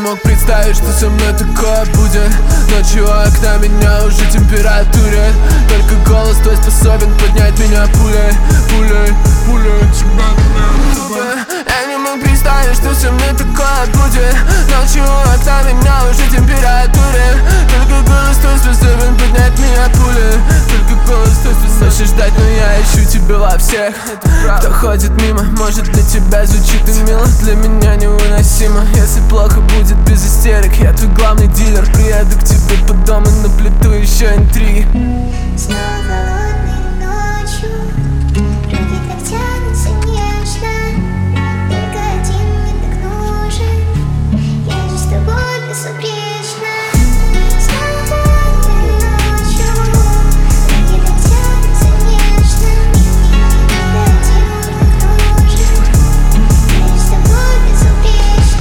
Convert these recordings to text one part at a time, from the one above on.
мог представить, что со мной такое будет. Ночью окна меня уже температуре. Только голос твой способен поднять меня пулей, пулей, пулей. Я не мог представить, что со мной такое будет. Ночью окна меня уже температуре. Только голос твой способен поднять меня пулей. Только голос твой способен. Хочешь ждать, но я ищу тебя во всех. Кто ходит мимо, может для тебя звучит и мило. Для меня невыносимо, если плохо будет без истерик. Я твой главный дилер, приеду к тебе по дому, наплету еще интриги. Снова лунной ночью руки так тянутся нежно. Только один мне так нужен. Я же с тобой безупречна. Снова лунной ночью руки так тянутся нежно. Только один мне так нужен. Я же с тобой безупречна.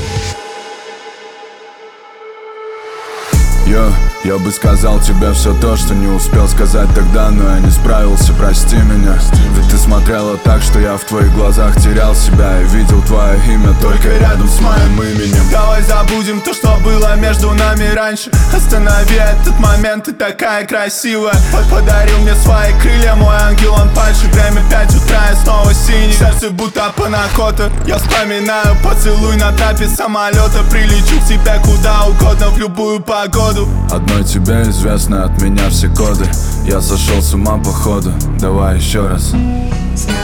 Я бы сказал тебе все то, что не успел сказать тогда, но я не справился, прости меня. Ведь ты смотрела так, что я в твоих глазах терял себя и видел твое имя только рядом с моим именем. Давай забудем то, что было между нами раньше. Останови этот момент, ты такая красивая. Подарил мне свои крылья, мой ангел, он падший. Время 5 утра, я снова синий. Сердце будто панакота. Я вспоминаю поцелуй на трапе самолета. Прилечу к тебе куда угодно, в любую погоду. Одной тебе известно от меня все коды. Я сошел с ума походу, давай еще раз. Снова